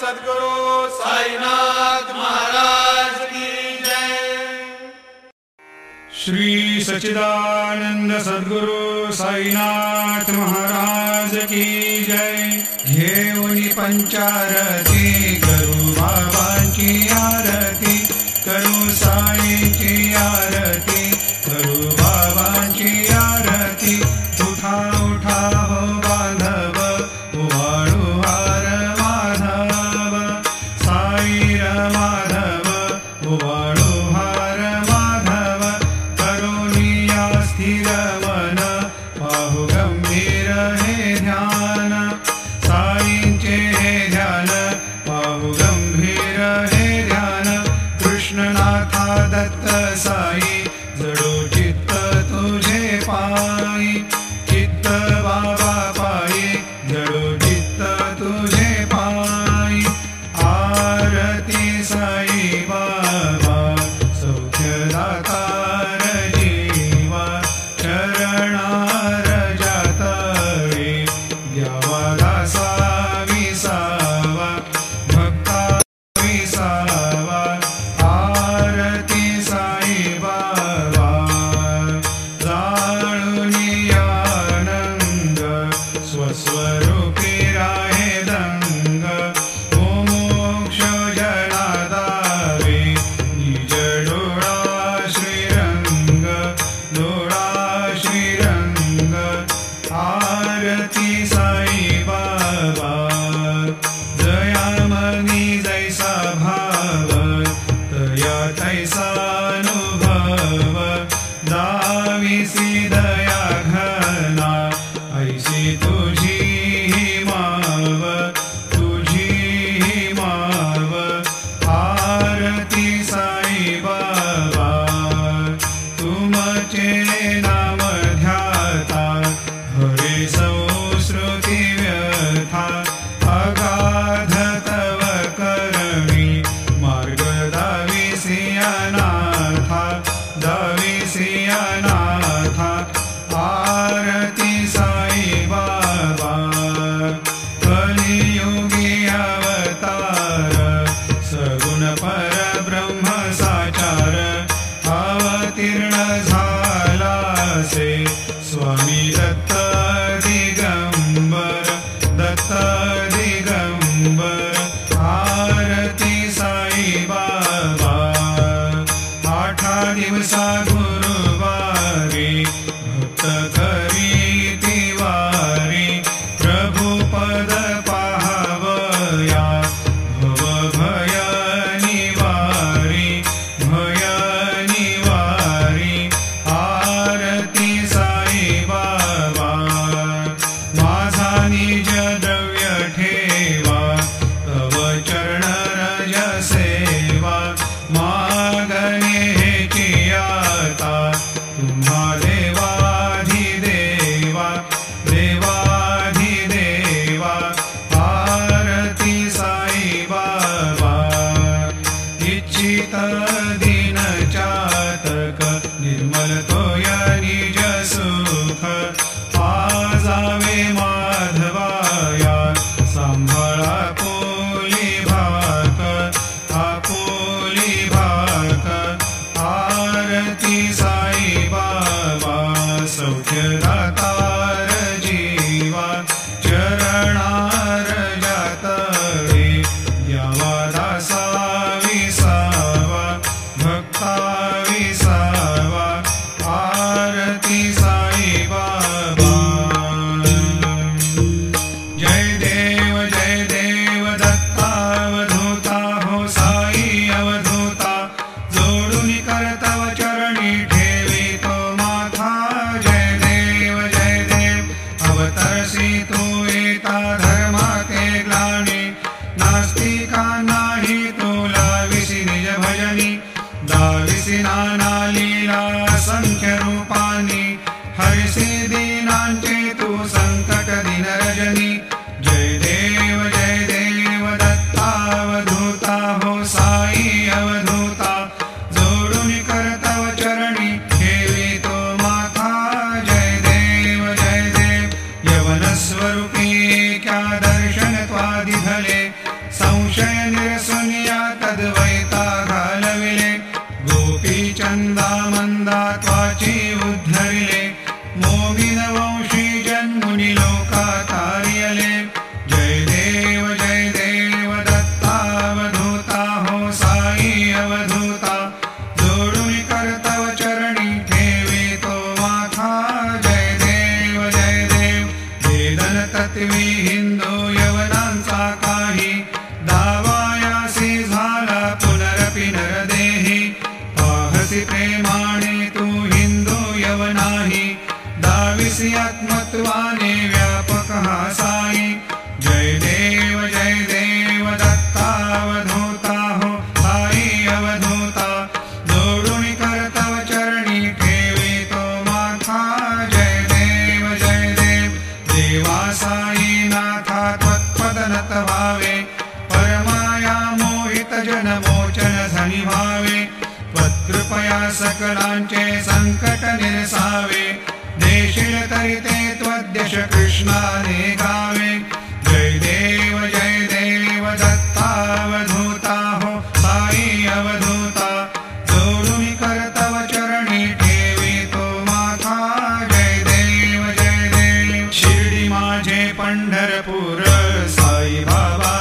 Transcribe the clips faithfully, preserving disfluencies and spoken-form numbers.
सद्गुरु साईनाथ महाराज की जय। श्री सच्चिदानंद सद्गुरु साईनाथ महाराज की जय। घेऊनी पंचारती करू बाबांची आरती, करू साईंची आरती, करू बाबांची आरती। उठा उठा हो बांधव, उवाळू हार माधव, साई र माधव, उवाळू हार माधव। करुणिया स्थिर मन, पाहू गंभीर हे ध्यान, साईंचे हे ध्यान, पाहू गंभीर हे ध्यान। कृष्णनाथा दत्त साई, जडो चित्त तुझे पायी, चित्त बाबा पायी, जडो चित्त तुझे पायी। आरती साई बाबा, सौख्यदातार जीवा, चरणार जातळे द्यावा दासा विसावा, भक्ता विसावा। आरती साई बाबा, जाणूनी आनंद, स्वस्वरूपी राहे दंग। मोक्ष जना दावे, निज डोळा श्रीरंग, डोळा श्रीरंग। आरती साई बाबा, जयामनी जैसा भाव, तया तैसा अनुभव। दाविसी दया घना, ऐसी तुझी ही माव, तुझी ही माव। आरती साई बाबा, तुमचे नाम ध्याता, हरे संस्कृती व्यथा। अगाध तव भक्तजनमोचन धनी भावे त्वत्कृपया सकलांचे संकट निरसावे देशील तरिते त्वद्यश कृष्णाने गावे जय देव जय देव दत्तावधूता हो साई अवधूता जोडून करतव चरणी ठेवी तो माथा जय देव जय देव शिर्डी माझे पंढरपूर साई बाबा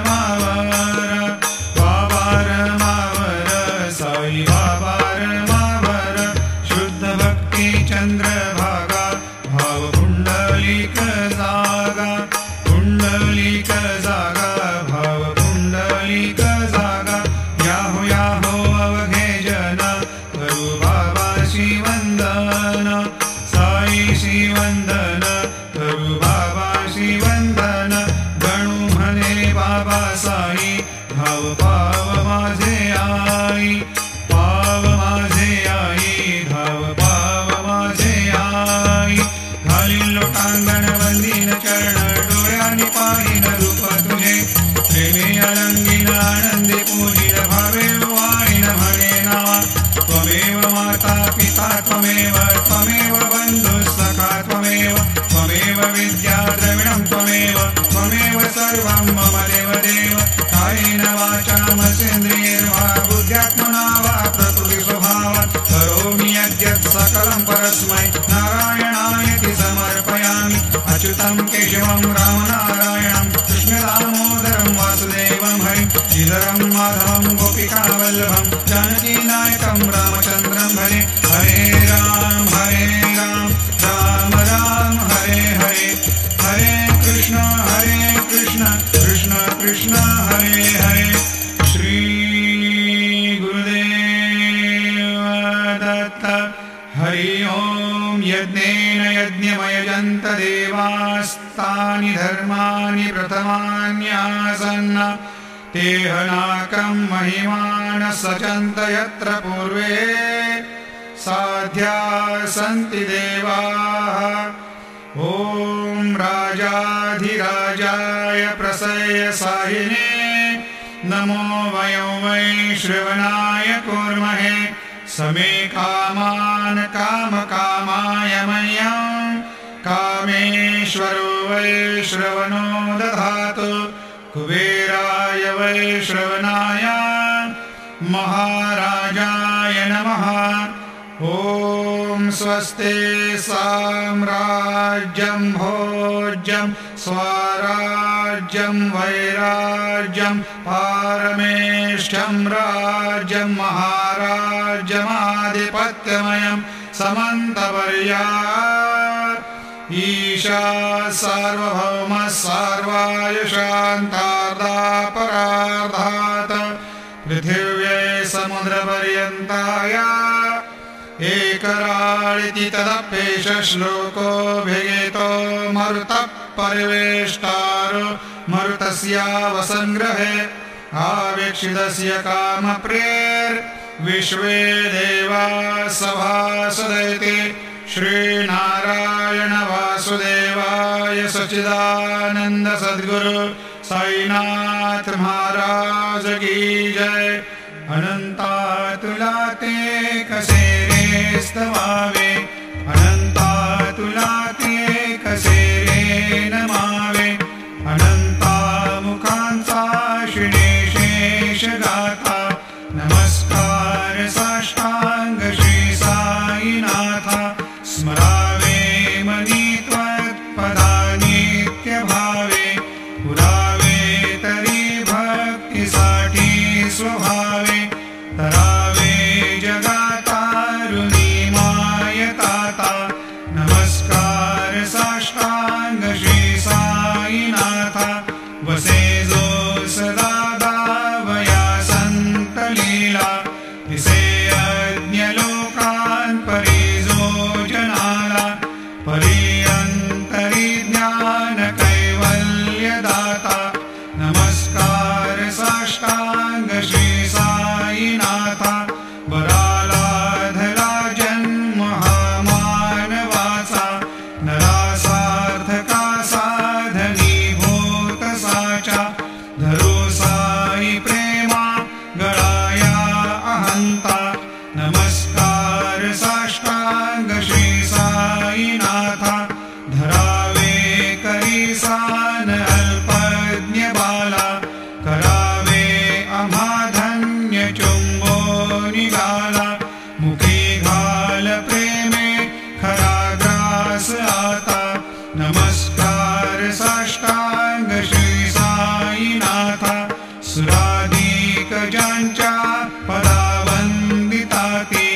रमावर बाबा रमावर साई बाबा रमावर शुद्ध भक्ती चंद्रभागा भाव पुंडलिक जागा पुंडलिक जागा भाव पुंडलिक जागा याहो याहो अवघे जन करू बाबाशी वंदन साई श्री वंदन करू बाबाशी वंदन गणू म्हणे बाबा साई भाव पाव माझे आई पाव माझे आई धाव पाव माझे आई घालीन लोटांगण वंदीन चरण डोळ्यांनी पाहिन रूप तुझे प्रेमे अलंगीन आनंदे पूजिन भावे वाईन म्हणे नावा त्वमेव माता पिता त्वमेव त्वमेव बंधु सखा त्वमेव त्वमेव विद्या द्रविणं त्वमेव त्वमेव सर्वं मम देव देव कायेन वाचा मनसेन्द्रियैर्वा बुद्ध्यात्मना वा प्रकृति स्वभावात् करोमि यद्यत् सकलं परस्मै नारायणायति समर्पयामि अच्युतं केशवं रामनारायणं कृष्णदामोदरं वासुदेवं हरिं श्रीधरं माधवं गोपिकावल्लभं जानकीनायकं रामचन्द्रं भजे हरे राम हरे राम राम राम हरे हरे हरे कृष्ण हरे कृष्ण कृष्ण कृष्ण हरे हरे श्री गुरुदेव दत्त हरि ओम यज्ञेन यज्ञमयजन्त देवास्तानि धर्माणि प्रथमान्यासन्न तेहनाकं महिमान सचन्त यत्र पूर्वे साध्या सन्ति देवाः ॐ राजाधिराजाय प्रसय साहिने नमो वयो वै श्रवणाय कुर्महे समे कामान् कामकामाय मह्यं कामेश्वरो वै श्रवणो दधातु कुबेराय वै श्रवणाय महाराजाय नमः ॐ स्वस्ति साम्राज्यं भोज्यं स्वराज्यं वैराज्यं पारमेष्ठ्यं राज्यं महाराज्यमाधिपत्यमयं समन्तवर्या ईशा सार्वभौमः सर्वायुषान्तार्धापरार्धात् पृथिव्यै समुद्रपर्यन्ताया एकराळिति तदप्येष श्लोकोऽभिगीतो मरुतः परिवेष्टारो मरुतस्यावसंग्रहे आवीक्षितस्य कामप्रियैर्विश्वे देवाः सभासदैति श्रीनारायण वासुदेवाय सच्चिदानंद सद्गुरु साईनाथ महाराज की जय। अनंता ते कसे रे स्तवावे अनंता ते कसे रे नमावे अनंता मुखांचा श्रीशेष गाथा नमस्कार साष्टांग श्री साईनाथा स्मरावे मनी त्वत्पदा नित्य भावे पुरावे तरी भक्तीसाठी स्वभावे तरावे जगातारुणी माय सुरादिकजांच्या पदावंदिताती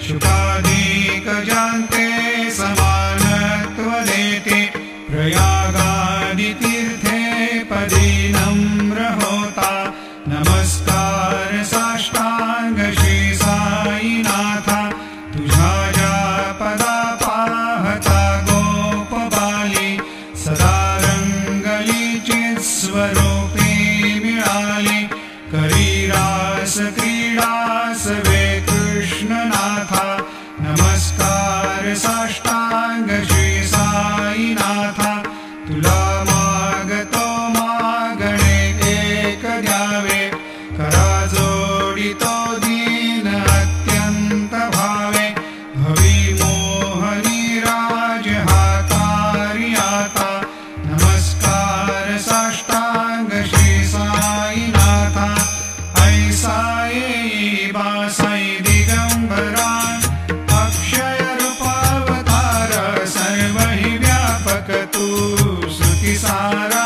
शुकादिकजांते समानत्व देते प्रयागादि तीर्थे पदी नम्र होता नमस्कार साष्टांग श्री साईनाथा तुझा ज्या पदा पाहता गोप बाली सदा रंगली चित स्वरूपी मिळाली करी रास क्रीडा सवे कृष्णनाथा नमस्कार साष्टांग श्री साईनाथा तुला मागतो मागणे एक द्यावे करा जोडितो दीन अत्यंत भावे भवी मोहनी राज हा कार्याता नमस्कार साष्टांग श्री साईनाथा ऐसा येई बासाई दिगंबरा अक्षय रूपावतार सर्व हि व्यापक तू श्रुति सारा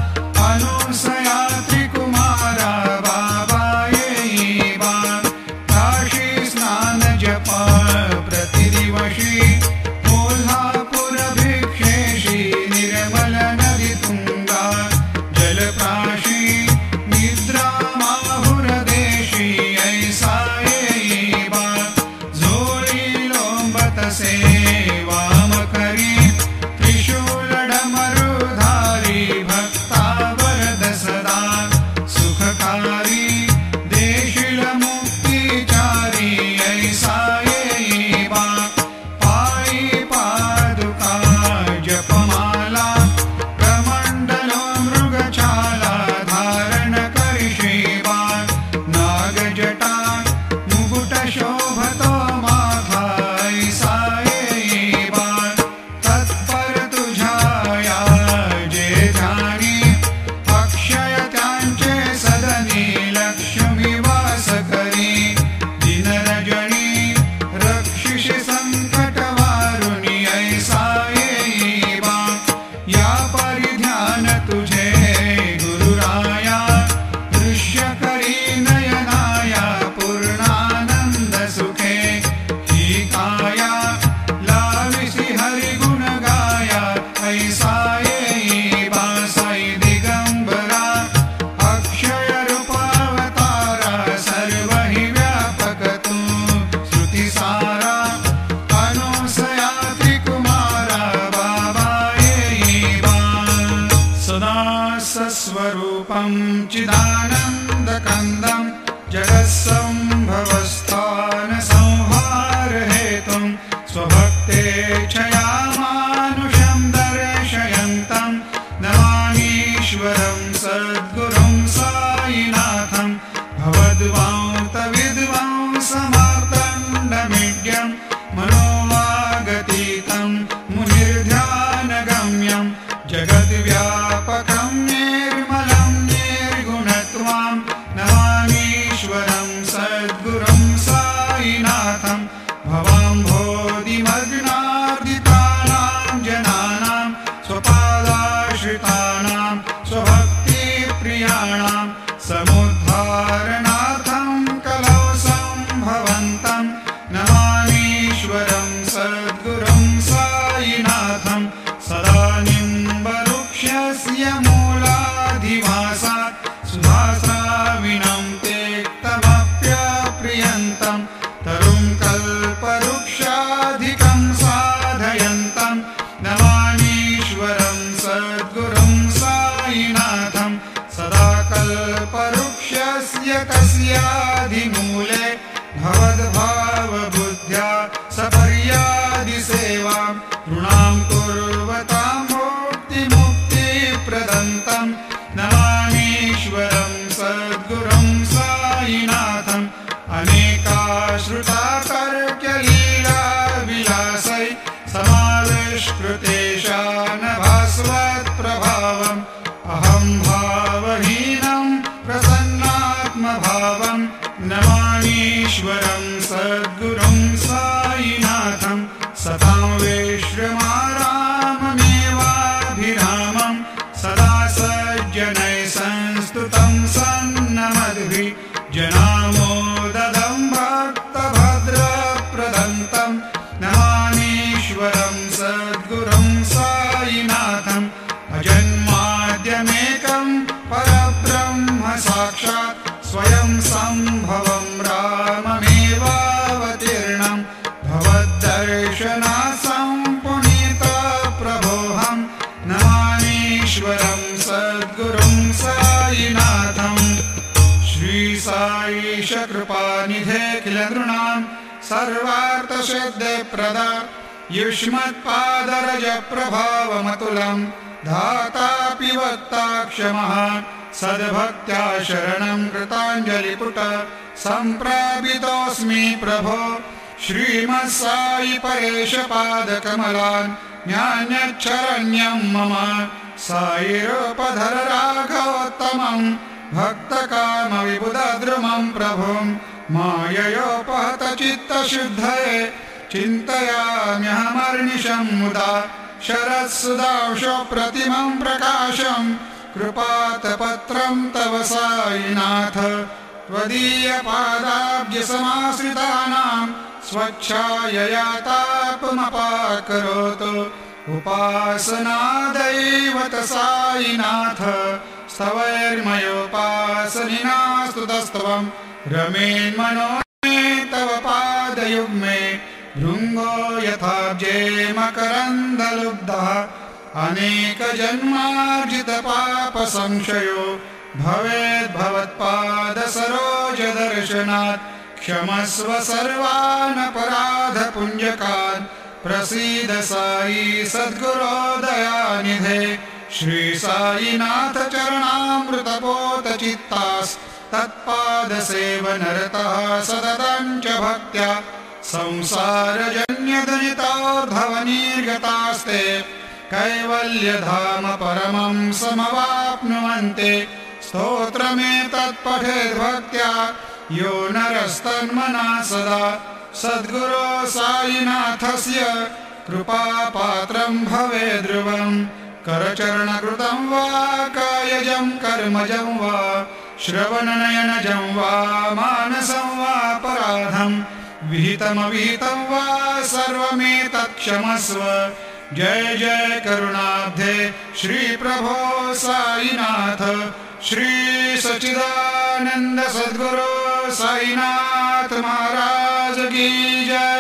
अनुसया त्रिकुमारा बाबा येई बा काशी स्नान जप प्रतिदिवशी कोल्हापुर भिक्षेशी निर्मल नदी तुंगा जलप्राशी निद्रा माहुर देशी ऐसा येई बा झोळी लोंबतसे वाम करी त्रिशूल डमरुधारी भक्ता वरद सदा सुखकारी देशील मुक्तिचारी ऐसा येई बा पायी पादुका जपमाला प्रमंडलो मृगछाला धारण करिषी बा नागजटा मुकुट शोभतो माथा ऐसा येई बा तत्पर तुझाया जे ध्यानी अक्षय त्यांचे सदनी लक्ष्मी वास करी दिनरजनी रक्षिषि संकट वारुणी ऐसा येई बा या परिध्यान तुझे गुरुराया दृश्य करी नयनाया पूर्णानंद सुखे ही काया लाविसी हरिगुण गाया ऐसा येई बा साई दिगंबरा अक्षय रूपावतारा सर्व हि व्यापक तू श्रुति सारा अनुसया त्रिकुमारा बाबा येई बा सदा सस्वरूपं चिदानन्दकन्दं जगत्सम्भवस्थान संहार हेतुं स्वभक्तेच्छया मानुषं दर्शयन्तं नमामीश्वरं सद्गुरुं साईनाथं भवद्वान्तविद्वांसमार्तण्डमीड्यं मनोवागतीतं मुनिर्ध्यानगम्यं जगद्व्यापकं निर्मलं निर्गुणत्वां नमामीश्वरं सद्गुरुं साईनाथं भवाम्भोधिमग्नार्दितानां जनानां स्वपादाश्रितानां स्वभक्तिप्रियाणां समुद्धारणार्थं कलौ सम्भवन्तं नमामीश्वरं सद्गुरुं साईनाथं सदा निम्बवृक्षस्य मूलाधिवासात् सुधास्राविणं तेक्तमप्यप्रियन्तं तरुं कल्पवृक्षाधिकं साधयन्तं नमामीश्वरं सद्गुरुं साईनाथं सदा कल्पवृक्षस्य तस्याधिमूले भवद्भावबुद्ध्या सपर्यादिसेवां ऋणां कुर्वतां मुक्तिमुक्तिप्रदन्तं नमामीश्वरं सद्गुरुं साईनाथं अनेकाश्रुतातर्क्यलीला विलासै समाविष्कृतेशान भास्वत्प्रभावम् अहं भावहीनं प्रसन्नात्मभावं नमा मद्भिः जनामोददं भक्तभद्रप्रदन्तं नमामीश्वरं सद्गुरुं साईनाथम् अजन्माद्यमेकं परब्रह्म साक्षात् स्वयं सम्भवं राममेवावतीर्णं भवद्दर्शनात् सम्पुनीतप्रभोऽहं नमामीश्वरं सद्गुरुं साईनाथम् श्री साईश कृपानिधे किल नृणां सर्वार्थसिद्धिप्रदा युष्मत्पादरजप्रभावमतुलं धातापि वक्ता क्षमः सद्भक्त्या शरणं कृताञ्जलिपुट सम्प्रापितोऽस्मि प्रभो श्रीमत्साई परेश पादकमलान् न्यान्यच्छरण्यं मम साईरूपधर राघवोत्तमं भक्तकामविबुधद्रुमं प्रभुं माययोपहत चित्तशुद्धये चिन्तयाम्यहमर्निशं मुदा शरत्सुधांशुप्रतिमं प्रकाशं कृपातपत्रं तव साईनाथ त्वदीयपादाब्जसमाश्रितानां स्वच्छायया तापमपाकरोतु उपासनादैवत साईनाथ स्तवैर्मयोपासनिना स्तुतस्त्वं रमेन्मनो मे तव पादयुग्मे भृङ्गो यथाब्जे मकरन्दलुब्धः अनेकजन्मार्जितपापसंशयो भवेद्भवत्पादसरोजदर्शनात् क्षमस्व सर्वानपराधपुञ्जकान् प्रसीद साई सद्गुरो दयानिधे श्री साईनाथ चरणामृतपोतचित्तास्तत्पादसेवनरतः सततं च भक्त्या संसारजन्यदनितोर्धवनिर्गतास्ते कैवल्यधाम परमं समवाप्नुवन्ते स्तोत्रमेतत्पठेद्भक्त्या यो नरस्तन्मना सदा सद्गुरो साईनाथस्य कृपापात्रं भवेद्ध्रुवं करचरणकृतं वा कायजं कर्मजं वा श्रवणनयनजं वा मानसं वापराधं विहितमविहितं वा सर्वमेतत्क्षमस्व जय जय करुणाब्धे श्री प्रभो साईनाथ श्री सच्चिदानंद सद्गुरु साईनाथ महाराज की जय।